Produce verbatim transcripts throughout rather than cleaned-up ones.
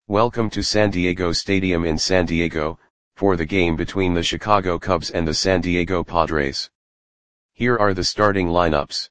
Welcome to San Diego Stadium in San Diego, for the game between the Chicago Cubs and the San Diego Padres. Here are the starting lineups.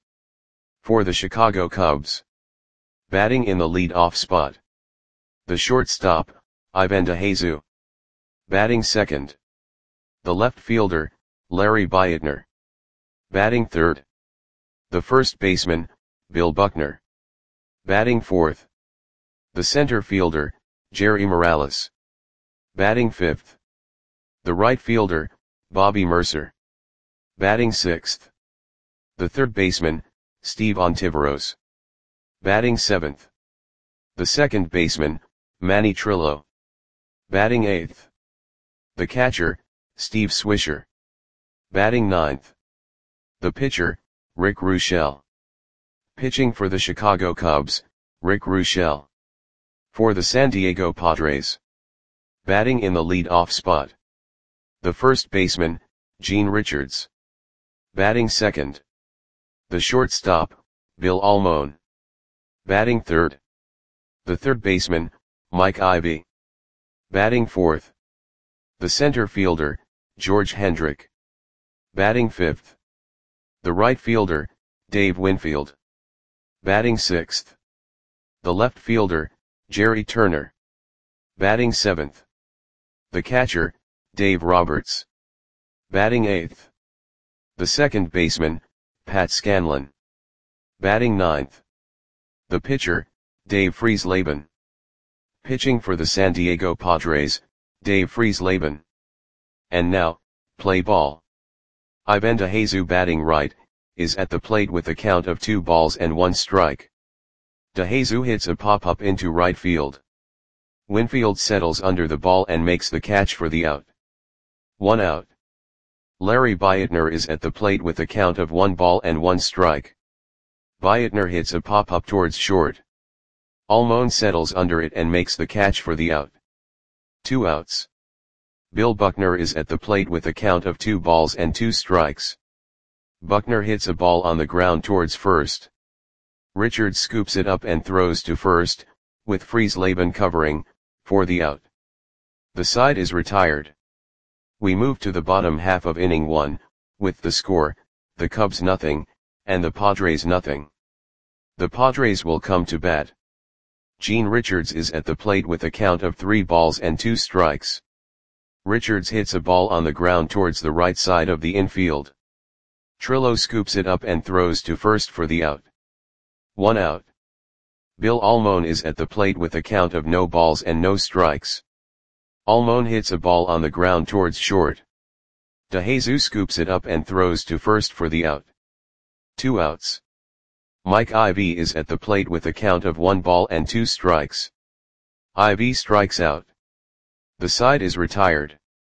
For the Chicago Cubs. Batting in the lead-off spot. The shortstop, Ivan DeJesus. Batting second. The left fielder, Larry Beitner. Batting third. The first baseman, Bill Buckner. Batting fourth. The center fielder, Jerry Morales. Batting fifth. The right fielder, Bobby Murcer. Batting sixth. The third baseman, Steve Ontiveros. Batting seventh. The second baseman, Manny Trillo. Batting eighth. The catcher, Steve Swisher. Batting ninth. The pitcher, Rick Ruschel. Pitching for the Chicago Cubs, Rick Ruschel. For the San Diego Padres. Batting in the lead-off spot. The first baseman, Gene Richards. Batting second. The shortstop, Bill Almon. Batting third. The third baseman, Mike Ivey. Batting fourth. The center fielder, George Hendrick. Batting fifth. The right fielder, Dave Winfield. Batting sixth. The left fielder, Jerry Turner. Batting seventh. The catcher, Dave Roberts. Batting eighth. The second baseman, Pat Scanlon. Batting ninth. The pitcher, Dave Friesleben. Pitching for the San Diego Padres, Dave Friesleben. And now, play ball. Ivan DeJesus, batting right, is at the plate with a count of two balls and one strike. DeJesus hits a pop-up into right field. Winfield settles under the ball and makes the catch for the out. One out. Larry Beitner is at the plate with a count of one ball and one strike. Beitner hits a pop-up towards short. Almon settles under it and makes the catch for the out. Two outs. Bill Buckner is at the plate with a count of two balls and two strikes. Buckner hits a ball on the ground towards first. Richards scoops it up and throws to first, with Friesleben covering, for the out. The side is retired. We move to the bottom half of inning one, with the score, the Cubs nothing, and the Padres nothing. The Padres will come to bat. Gene Richards is at the plate with a count of three balls and two strikes. Richards hits a ball on the ground towards the right side of the infield. Trillo scoops it up and throws to first for the out. One out. Bill Almon is at the plate with a count of no balls and no strikes. Almon hits a ball on the ground towards short. DeJesus scoops it up and throws to first for the out. Two outs. Mike Ivey is at the plate with a count of one ball and two strikes. Ivey strikes out. The side is retired.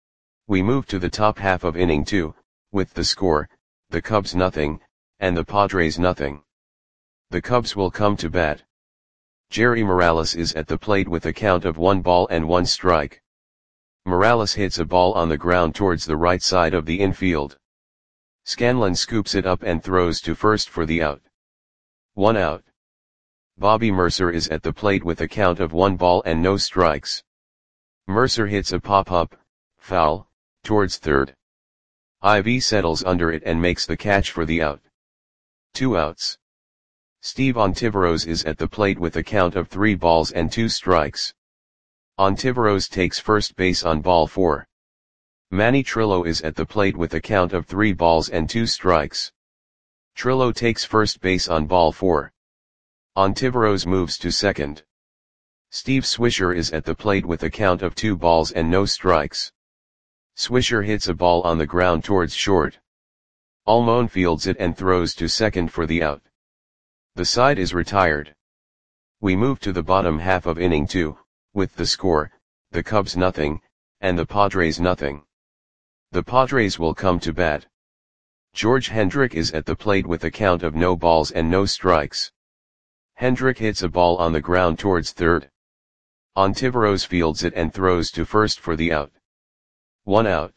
We move to the top half of inning two, with the score, the Cubs nothing, and the Padres nothing. The Cubs will come to bat. Jerry Morales is at the plate with a count of one ball and one strike. Morales hits a ball on the ground towards the right side of the infield. Scanlon scoops it up and throws to first for the out. One out. Bobby Murcer is at the plate with a count of one ball and no strikes. Murcer hits a pop-up, foul, towards third. Ivey settles under it and makes the catch for the out. Two outs. Steve Ontiveros is at the plate with a count of three balls and two strikes. Ontiveros takes first base on ball four. Manny Trillo is at the plate with a count of three balls and two strikes. Trillo takes first base on ball four. Ontiveros moves to second. Steve Swisher is at the plate with a count of two balls and no strikes. Swisher hits a ball on the ground towards short. Almon fields it and throws to second for the out. The side is retired. We move to the bottom half of inning two, with the score, the Cubs nothing, and the Padres nothing. The Padres will come to bat. George Hendrick is at the plate with a count of no balls and no strikes. Hendrick hits a ball on the ground towards third. Ontiveros fields it and throws to first for the out. One out.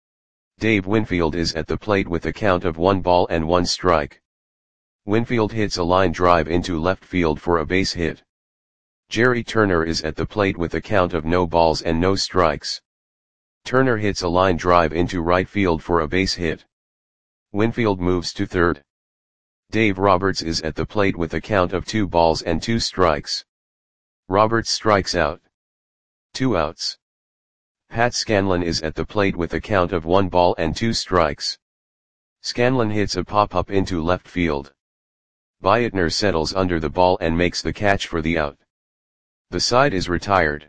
Dave Winfield is at the plate with a count of one ball and one strike. Winfield hits a line drive into left field for a base hit. Jerry Turner is at the plate with a count of no balls and no strikes. Turner hits a line drive into right field for a base hit. Winfield moves to third. Dave Roberts is at the plate with a count of two balls and two strikes. Roberts strikes out. Two outs. Pat Scanlon is at the plate with a count of one ball and two strikes. Scanlon hits a pop-up into left field. Beitner settles under the ball and makes the catch for the out. The side is retired.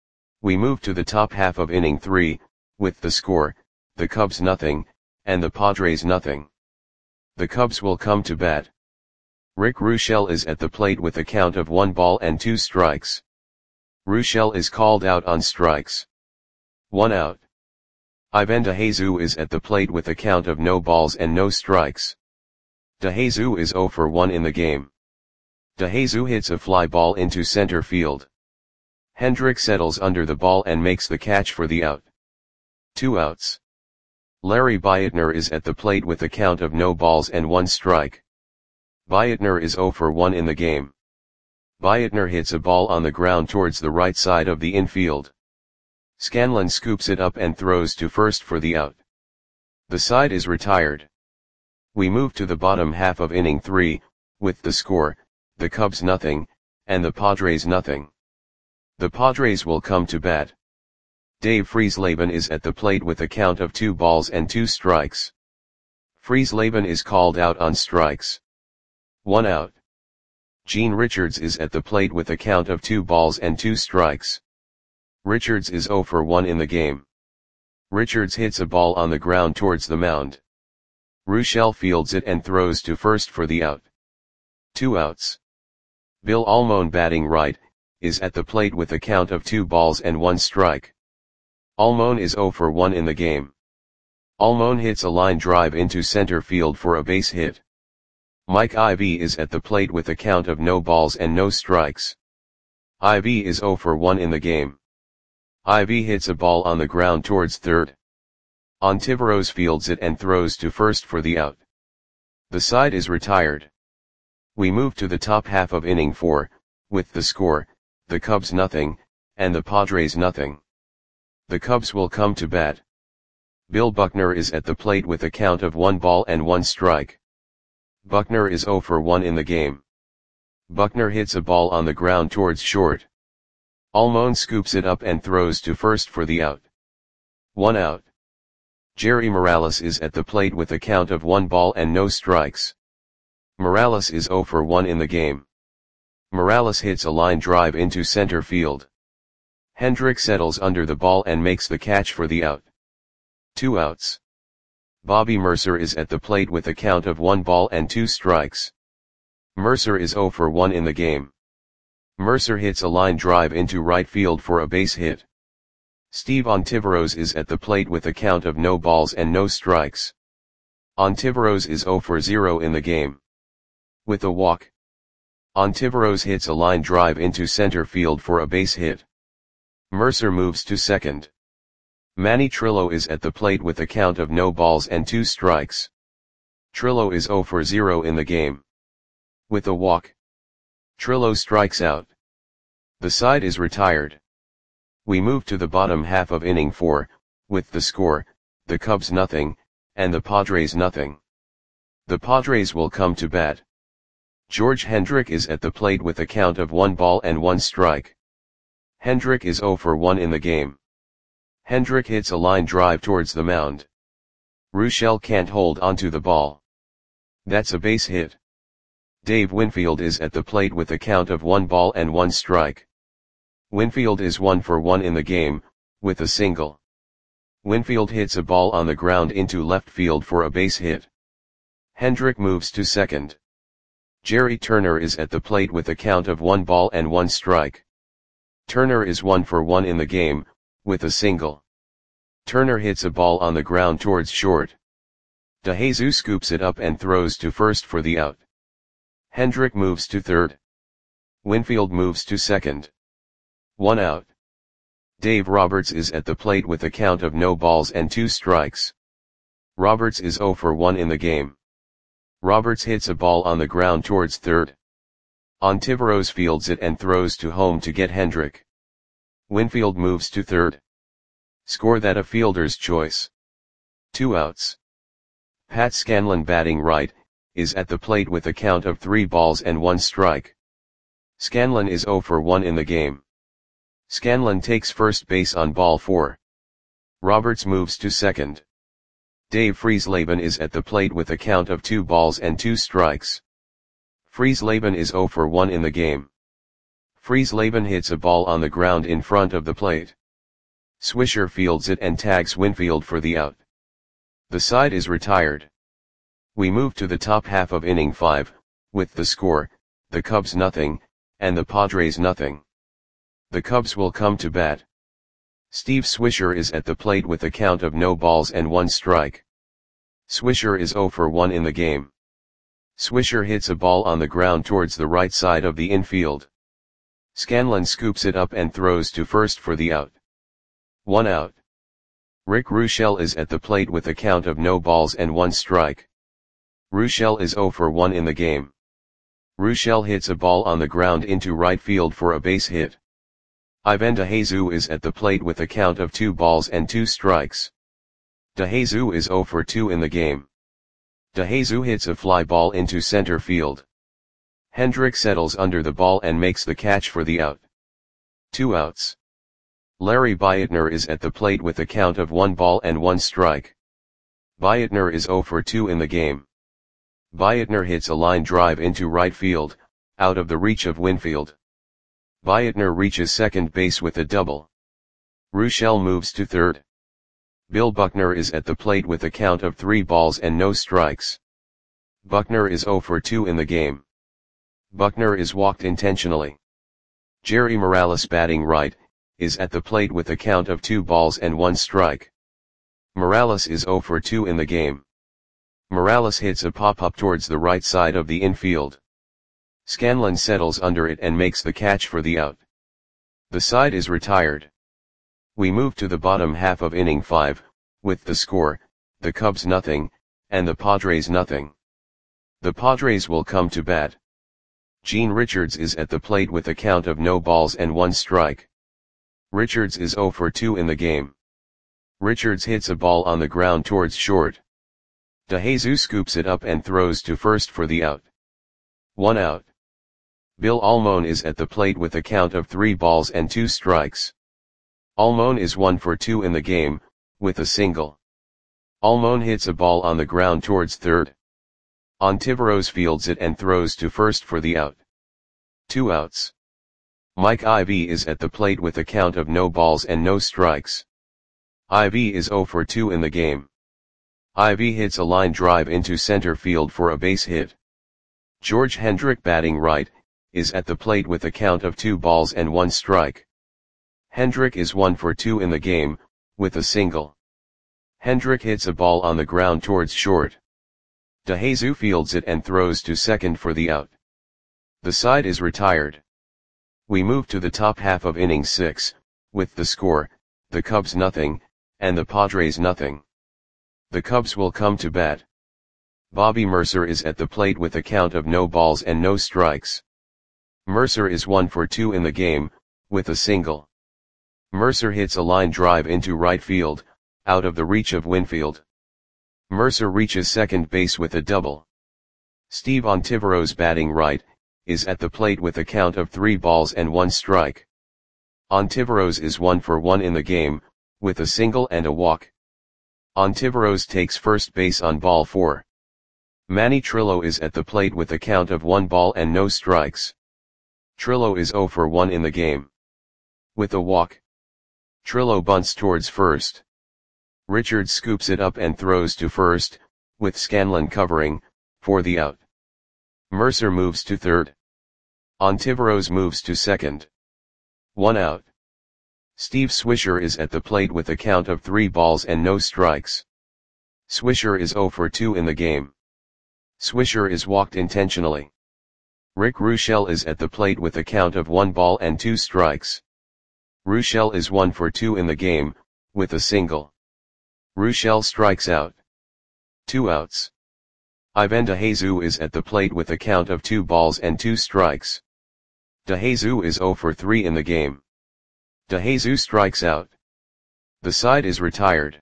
We move to the top half of inning three, with the score, the Cubs nothing, and the Padres nothing. The Cubs will come to bat. Rick Ruschel is at the plate with a count of one ball and two strikes. Ruschel is called out on strikes. One out. Ivan DeJesus is at the plate with a count of no balls and no strikes. DeJesus is zero for one in the game. DeJesus hits a fly ball into center field. Hendrick settles under the ball and makes the catch for the out. Two outs. Larry Beitner is at the plate with a count of no balls and one strike. Beitner is zero for one in the game. Beitner hits a ball on the ground towards the right side of the infield. Scanlon scoops it up and throws to first for the out. The side is retired. We move to the bottom half of inning three, with the score, the Cubs nothing, and the Padres nothing. The Padres will come to bat. Dave Friesleben is at the plate with a count of two balls and two strikes. Friesleben is called out on strikes. One out. Gene Richards is at the plate with a count of two balls and two strikes. Richards is zero for one in the game. Richards hits a ball on the ground towards the mound. Ruschel fields it and throws to first for the out. Two outs. Bill Almon, batting right, is at the plate with a count of two balls and one strike. Almon is zero for one in the game. Almon hits a line drive into center field for a base hit. Mike Ivy is at the plate with a count of no balls and no strikes. Ivy is zero for one in the game. Ivy hits a ball on the ground towards third. Ontiveros fields it and throws to first for the out. The side is retired. We move to the top half of inning four, with the score, the Cubs nothing, and the Padres nothing. The Cubs will come to bat. Bill Buckner is at the plate with a count of one ball and one strike. Buckner is zero for one in the game. Buckner hits a ball on the ground towards short. Almon scoops it up and throws to first for the out. One out. Jerry Morales is at the plate with a count of one ball and no strikes. Morales is zero for one in the game. Morales hits a line drive into center field. Hendrick settles under the ball and makes the catch for the out. Two outs. Bobby Mercer is at the plate with a count of one ball and two strikes. Mercer is zero for one in the game. Mercer hits a line drive into right field for a base hit. Steve Ontiveros is at the plate with a count of no balls and no strikes. Ontiveros is zero for zero in the game. With a walk. Ontiveros hits a line drive into center field for a base hit. Mercer moves to second. Manny Trillo is at the plate with a count of no balls and two strikes. Trillo is zero for zero in the game. With a walk. Trillo strikes out. The side is retired. We move to the bottom half of inning four, with the score, the Cubs nothing, and the Padres nothing. The Padres will come to bat. George Hendrick is at the plate with a count of one ball and one strike. Hendrick is zero for one in the game. Hendrick hits a line drive towards the mound. Ruschel can't hold onto the ball. That's a base hit. Dave Winfield is at the plate with a count of one ball and one strike. Winfield is one for one in the game, with a single. Winfield hits a ball on the ground into left field for a base hit. Hendrick moves to second. Jerry Turner is at the plate with a count of one ball and one strike. Turner is one for one in the game, with a single. Turner hits a ball on the ground towards short. DeJesus scoops it up and throws to first for the out. Hendrick moves to third. Winfield moves to second. One out. Dave Roberts is at the plate with a count of no balls and two strikes. Roberts is zero for one in the game. Roberts hits a ball on the ground towards third. Ontiveros fields it and throws to home to get Hendrick. Winfield moves to third. Score that a fielder's choice. Two outs. Pat Scanlon batting right, is at the plate with a count of three balls and one strike. Scanlon is oh for one in the game. Scanlon takes first base on ball four. Roberts moves to second. Dave Friesleben is at the plate with a count of two balls and two strikes. Friesleben is oh for one in the game. Friesleben hits a ball on the ground in front of the plate. Swisher fields it and tags Winfield for the out. The side is retired. We move to the top half of inning five, with the score, the Cubs nothing, and the Padres nothing. The Cubs will come to bat. Steve Swisher is at the plate with a count of no balls and one strike. Swisher is oh for one in the game. Swisher hits a ball on the ground towards the right side of the infield. Scanlon scoops it up and throws to first for the out. One out. Rick Ruschel is at the plate with a count of no balls and one strike. Ruschel is oh for one in the game. Ruschel hits a ball on the ground into right field for a base hit. Ivan DeJesus is at the plate with a count of two balls and two strikes. DeJesus is oh for two in the game. DeJesus hits a fly ball into center field. Hendrick settles under the ball and makes the catch for the out. Two outs. Larry Beitner is at the plate with a count of one ball and one strike. Beitner is oh for two in the game. Beitner hits a line drive into right field, out of the reach of Winfield. Beitner reaches second base with a double. Ruschel moves to third. Bill Buckner is at the plate with a count of three balls and no strikes. Buckner is oh for two in the game. Buckner is walked intentionally. Jerry Morales batting right, is at the plate with a count of two balls and one strike. Morales is oh for two in the game. Morales hits a pop-up towards the right side of the infield. Scanlon settles under it and makes the catch for the out. The side is retired. We move to the bottom half of inning five, with the score, the Cubs nothing, and the Padres nothing. The Padres will come to bat. Gene Richards is at the plate with a count of no balls and one strike. Richards is oh for two in the game. Richards hits a ball on the ground towards short. DeJesus scoops it up and throws to first for the out. One out. Bill Almon is at the plate with a count of three balls and two strikes. Almon is one for two in the game, with a single. Almon hits a ball on the ground towards third. Ontiveros fields it and throws to first for the out. Two outs. Mike Ivy is at the plate with a count of no balls and no strikes. Ivy is oh for two in the game. Ivy hits a line drive into center field for a base hit. George Hendrick batting right, is at the plate with a count of two balls and one strike. Hendrick is one for two in the game, with a single. Hendrick hits a ball on the ground towards short. DeJesus fields it and throws to second for the out. The side is retired. We move to the top half of inning six, with the score, the Cubs nothing, and the Padres nothing. The Cubs will come to bat. Bobby Mercer is at the plate with a count of no balls and no strikes. Mercer is one for two in the game, with a single. Mercer hits a line drive into right field, out of the reach of Winfield. Mercer reaches second base with a double. Steve Ontiveros batting right, is at the plate with a count of three balls and one strike. Ontiveros is one for one in the game, with a single and a walk. Ontiveros takes first base on ball four. Manny Trillo is at the plate with a count of one ball and no strikes. Trillo is oh for one in the game. With a walk. Trillo bunts towards first. Richards scoops it up and throws to first, with Scanlon covering, for the out. Mercer moves to third. Ontiveros moves to second. One out. Steve Swisher is at the plate with a count of three balls and no strikes. Swisher is oh for two in the game. Swisher is walked intentionally. Rick Ruschel is at the plate with a count of one ball and two strikes. Ruschel is one for two in the game, with a single. Ruschel strikes out. Two outs. Ivan DeJesus is at the plate with a count of two balls and two strikes. DeJesus is zero for three in the game. DeJesus strikes out. The side is retired.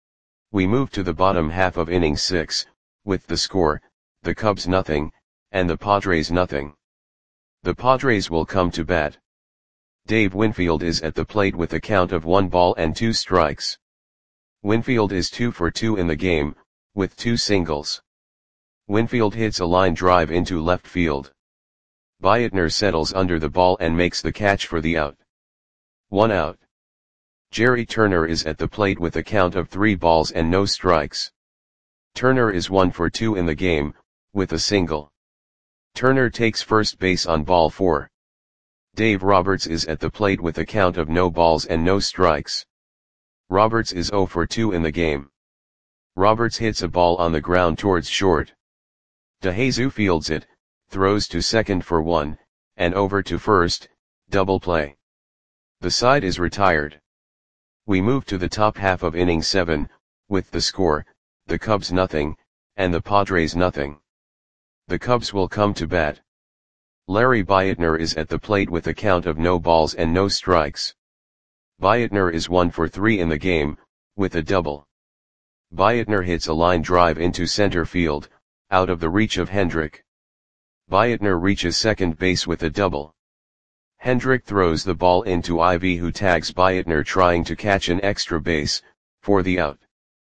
We move to the bottom half of inning six, with the score, the Cubs nothing, and the Padres nothing. The Padres will come to bat. Dave Winfield is at the plate with a count of one ball and two strikes. Winfield is two for two in the game, with two singles. Winfield hits a line drive into left field. Beitner settles under the ball and makes the catch for the out. One out. Jerry Turner is at the plate with a count of three balls and no strikes. Turner is one for two in the game, with a single. Turner takes first base on ball four. Dave Roberts is at the plate with a count of no balls and no strikes. Roberts is zero for two in the game. Roberts hits a ball on the ground towards short. DeJesus fields it, throws to second for one, and over to first, double play. The side is retired. We move to the top half of inning seven, with the score, the Cubs nothing, and the Padres nothing. The Cubs will come to bat. Larry Beitner is at the plate with a count of no balls and no strikes. Beitner is one for three in the game, with a double. Beitner hits a line drive into center field, out of the reach of Hendrick. Beitner reaches second base with a double. Hendrick throws the ball into Ivy, who tags Beitner trying to catch an extra base, for the out.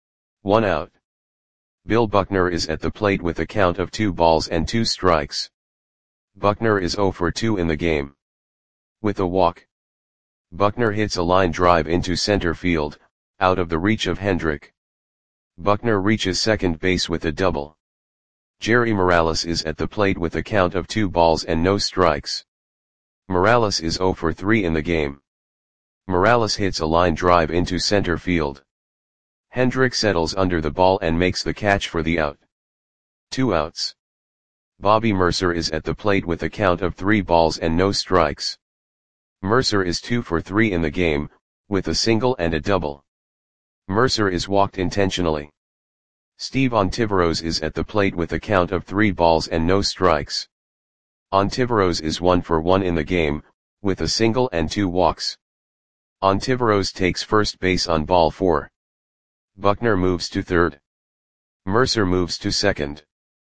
One out. Bill Buckner is at the plate with a count of two balls and two strikes. Buckner is zero for two in the game. With a walk. Buckner hits a line drive into center field, out of the reach of Hendrick. Buckner reaches second base with a double. Jerry Morales is at the plate with a count of two balls and no strikes. Morales is zero for three in the game. Morales hits a line drive into center field. Hendrick settles under the ball and makes the catch for the out. Two outs. Bobby Mercer is at the plate with a count of three balls and no strikes. Mercer is two for three in the game, with a single and a double. Mercer is walked intentionally. Steve Ontiveros is at the plate with a count of three balls and no strikes. Ontiveros is one for one in the game, with a single and two walks. Ontiveros takes first base on ball four. Buckner moves to third. Mercer moves to second.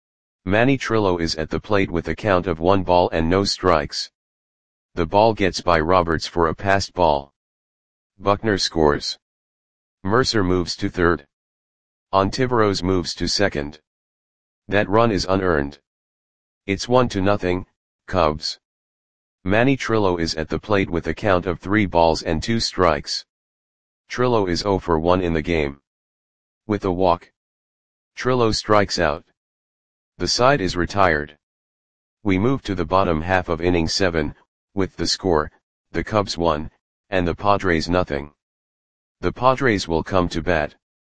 Manny Trillo is at the plate with a count of one ball and no strikes. The ball gets by Roberts for a passed ball. Buckner scores. Mercer moves to third. Ontiveros moves to second. That run is unearned. It's one to nothing, Cubs. Manny Trillo is at the plate with a count of three balls and two strikes. Trillo is zero for one in the game. With a walk. Trillo strikes out. The side is retired. We move to the bottom half of inning seven, with the score, the Cubs one, and the Padres nothing. The Padres will come to bat.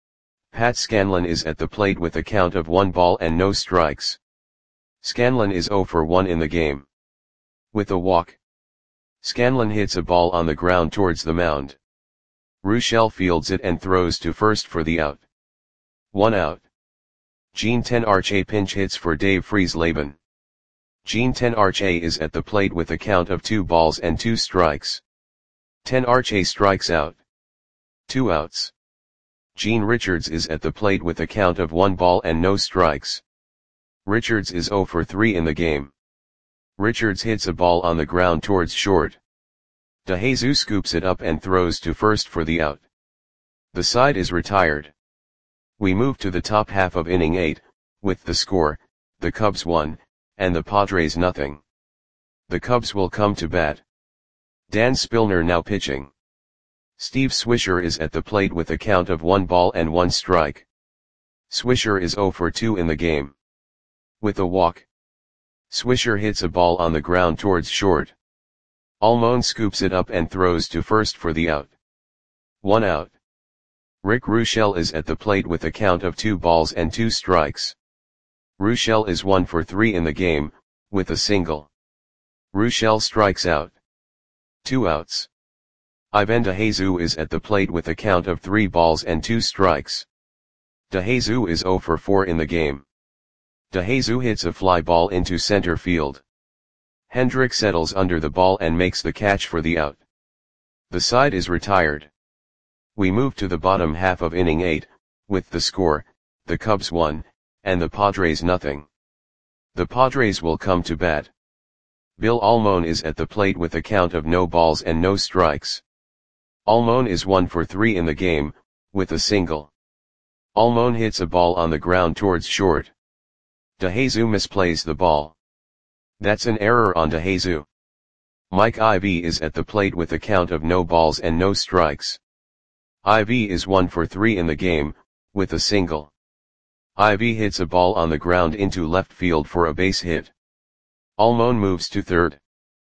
Pat Scanlon is at the plate with a count of one ball and no strikes. Scanlon is zero for one in the game. With a walk. Scanlon hits a ball on the ground towards the mound. Ruschel fields it and throws to first for the out. One out. Gene Tenarche pinch hits for Dave Friesleben. Gene Tenarche is at the plate with a count of two balls and two strikes. Tenarche strikes out. Two outs. Gene Richards is at the plate with a count of one ball and no strikes. Richards is zero for three in the game. Richards hits a ball on the ground towards short. DeJesus scoops it up and throws to first for the out. The side is retired. We move to the top half of inning eight, with the score, the Cubs one, and the Padres nothing. The Cubs will come to bat. Dan Spillner now pitching. Steve Swisher is at the plate with a count of one ball and one strike. Swisher is zero for two in the game. With a walk. Swisher hits a ball on the ground towards short. Almon scoops it up and throws to first for the out. One out. Rick Ruschel is at the plate with a count of two balls and two strikes. Ruschel is one for three in the game, with a single. Ruschel strikes out. Two outs. Ivan DeJesus is at the plate with a count of three balls and two strikes. DeJesus is zero for four in the game. DeJesus hits a fly ball into center field. Hendrick settles under the ball and makes the catch for the out. The side is retired. We move to the bottom half of inning eight, with the score, the Cubs one, and the Padres nothing. The Padres will come to bat. Bill Almon is at the plate with a count of no balls and no strikes. Almon is one for three in the game, with a single. Almon hits a ball on the ground towards short. DeJesus misplays the ball. That's an error on DeJesus. Mike Ivy is at the plate with a count of no balls and no strikes. Ivy is one for three in the game, with a single. Ivy hits a ball on the ground into left field for a base hit. Almon moves to third.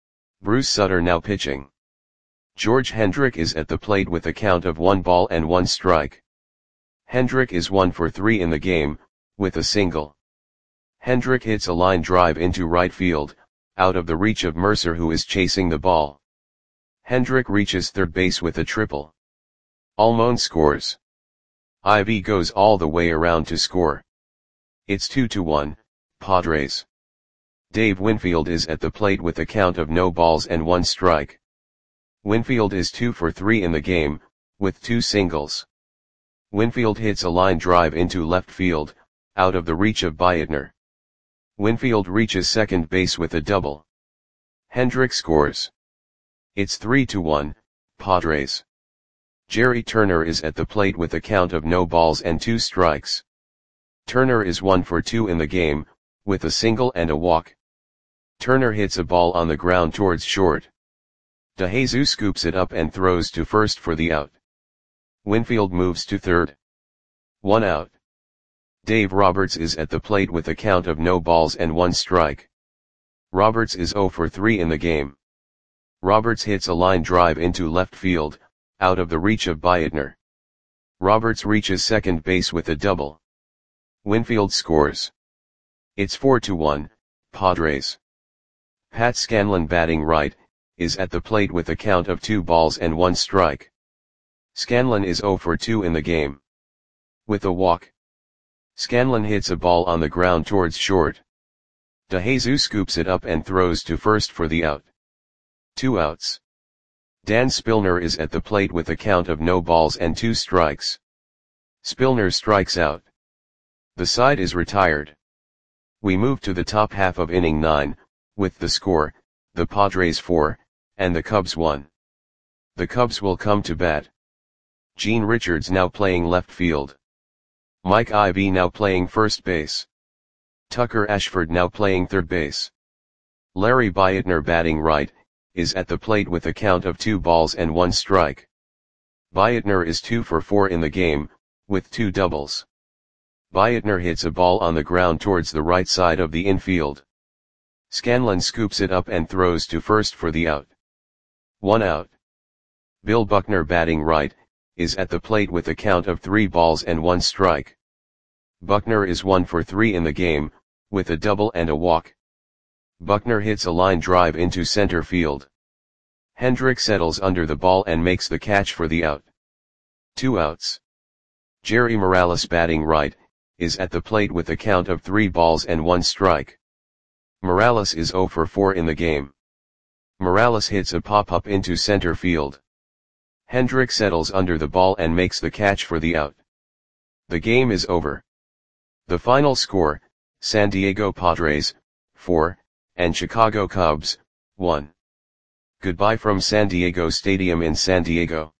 Bruce Sutter now pitching. George Hendrick is at the plate with a count of one ball and one strike. Hendrick is one for three in the game, with a single. Hendrick hits a line drive into right field, out of the reach of Mercer who is chasing the ball. Hendrick reaches third base with a triple. Almon scores. Ivy goes all the way around to score. It's two to one, Padres. Dave Winfield is at the plate with a count of no balls and one strike. Winfield is two for three in the game, with two singles. Winfield hits a line drive into left field, out of the reach of Beitner. Winfield reaches second base with a double. Hendrick scores. It's three to one, Padres. Jerry Turner is at the plate with a count of no balls and two strikes. Turner is one for two in the game, with a single and a walk. Turner hits a ball on the ground towards short. DeJesus scoops it up and throws to first for the out. Winfield moves to third. One out. Dave Roberts is at the plate with a count of no balls and one strike. Roberts is zero for three in the game. Roberts hits a line drive into left field, out of the reach of Beitner. Roberts reaches second base with a double. Winfield scores. It's four to one, Padres. Pat Scanlon batting right, is at the plate with a count of two balls and one strike. Scanlon is zero for two in the game. With a walk. Scanlon hits a ball on the ground towards short. DeJesus scoops it up and throws to first for the out. Two outs. Dan Spillner is at the plate with a count of no balls and two strikes. Spillner strikes out. The side is retired. We move to the top half of inning nine, with the score, the Padres four, and the Cubs one. The Cubs will come to bat. Gene Richards now playing left field. Mike Ivy now playing first base. Tucker Ashford now playing third base. Larry Beitner batting right, is at the plate with a count of two balls and one strike. Beitner is two for four in the game, with two doubles. Beitner hits a ball on the ground towards the right side of the infield. Scanlon scoops it up and throws to first for the out. One out. Bill Buckner batting right, is at the plate with a count of three balls and one strike. Buckner is one for three in the game, with a double and a walk. Buckner hits a line drive into center field. Hendrick settles under the ball and makes the catch for the out. Two outs. Jerry Morales batting right, is at the plate with a count of three balls and one strike. Morales is zero for four in the game. Morales hits a pop-up into center field. Hendrick settles under the ball and makes the catch for the out. The game is over. The final score, San Diego Padres, four, and Chicago Cubs, one. Goodbye from San Diego Stadium in San Diego.